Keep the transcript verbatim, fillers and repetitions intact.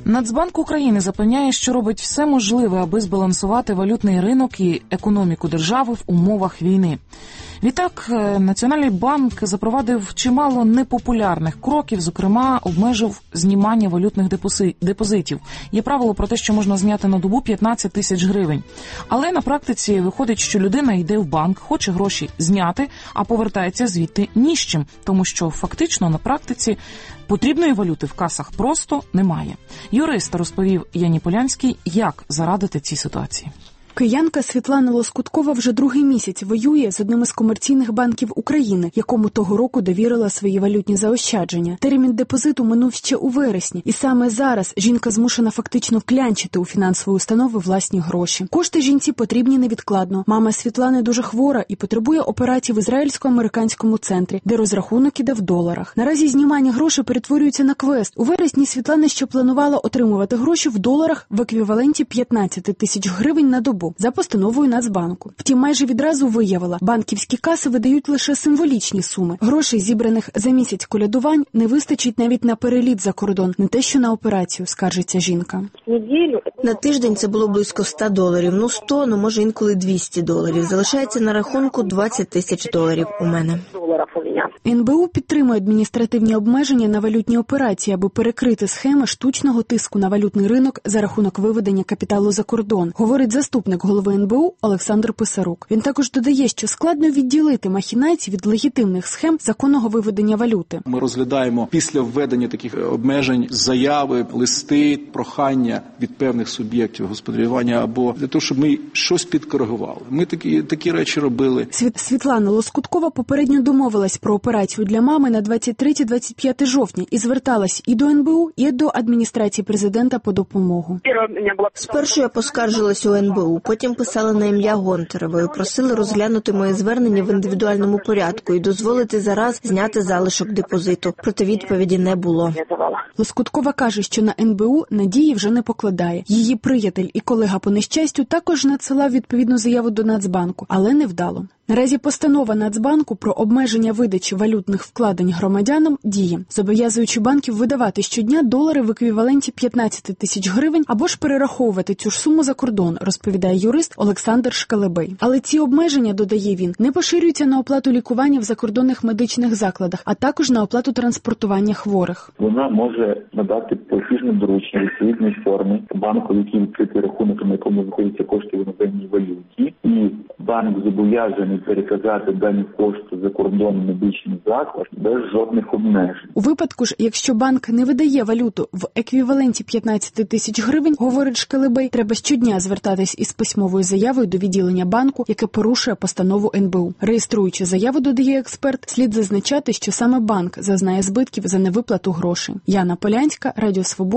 Нацбанк України запевняє, що робить все можливе, аби збалансувати валютний ринок і економіку держави в умовах війни. Відтак, Національний банк запровадив чимало непопулярних кроків, зокрема, обмежив знімання валютних депозитів. Є правило про те, що можна зняти на добу п'ятнадцять тисяч гривень. Але на практиці виходить, що людина йде в банк, хоче гроші зняти, а повертається звідти ні з чим, тому що фактично на практиці потрібної валюти в касах просто немає. Юрист розповів Яні Полянській, як зарадити цій ситуації. Киянка Світлана Лоскуткова вже другий місяць воює з одним із комерційних банків України, якому того року довірила свої валютні заощадження. Термін депозиту минув ще у вересні, і саме зараз жінка змушена фактично клянчити у фінансової установи власні гроші. Кошти жінці потрібні невідкладно. Мама Світлани дуже хвора і потребує операції в ізраїльсько-американському центрі, де розрахунок іде в доларах. Наразі знімання грошей перетворюється на квест. У вересні Світлана ще планувала отримувати гроші в доларах в еквіваленті п'ятнадцять тисяч гривень на добу за постановою Нацбанку. Втім, майже відразу виявила, банківські каси видають лише символічні суми. Грошей, зібраних за місяць колядувань, не вистачить навіть на переліт за кордон, не те що на операцію, скаржиться жінка. На тиждень це було близько ста доларів, ну сто, ну може інколи двісті доларів. Залишається на рахунку двадцять тисяч доларів у мене. ен бе у підтримує адміністративні обмеження на валютні операції, аби перекрити схеми штучного тиску на валютний ринок за рахунок виведення капіталу за кордон, говорить заступник голови ен бе у Олександр Писарук. Він також додає, що складно відділити махінації від легітимних схем законного виведення валюти. Ми розглядаємо після введення таких обмежень заяви, листи, прохання від певних суб'єктів господарювання або для того, щоб ми щось підкоригували. Ми такі, такі речі робили. Світлана Лоскуткова попередньо домовилась про операцію для мами на двадцять третє - двадцять п'яте жовтня і зверталась і до ен бе у, і до адміністрації президента по допомогу. Спершу я поскаржилась у ен бе у, потім писала на ім'я Гонтаревої, просили розглянути моє звернення в індивідуальному порядку і дозволити зараз зняти залишок депозиту. Проте відповіді не було. Лоскуткова каже, що на ен бе у надії вже не покладає. Її приятель і колега по нещастю також надсилав відповідну заяву до Нацбанку, але невдало. Наразі постанова Нацбанку про обмеження видачі валютних вкладень громадянам діє, зобов'язуючи банків видавати щодня долари в еквіваленті п'ятнадцять тисяч гривень або ж перераховувати цю ж суму за кордон, розповідає юрист Олександр Шкалебей. Але ці обмеження, додає він, не поширюються на оплату лікування в закордонних медичних закладах, а також на оплату транспортування хворих. Вона може надати платіжне доручення в відповідній формі банку, який відкритий рахунок, на якому знаходяться кошти в іноземній валюті, і банк зобов'язаний переказати дані кошти за кордон медичний заклад без жодних обмежень. У випадку ж, якщо банк не видає валюту в еквіваленті п'ятнадцять тисяч гривень, говорить Шкалебей, треба щодня звертатись із письмовою заявою до відділення банку, яке порушує постанову ен бе у. Реєструючи заяву, додає експерт, слід зазначати, що саме банк зазнає збитків за невиплату грошей. Яна Полянська, Радіо Свобода.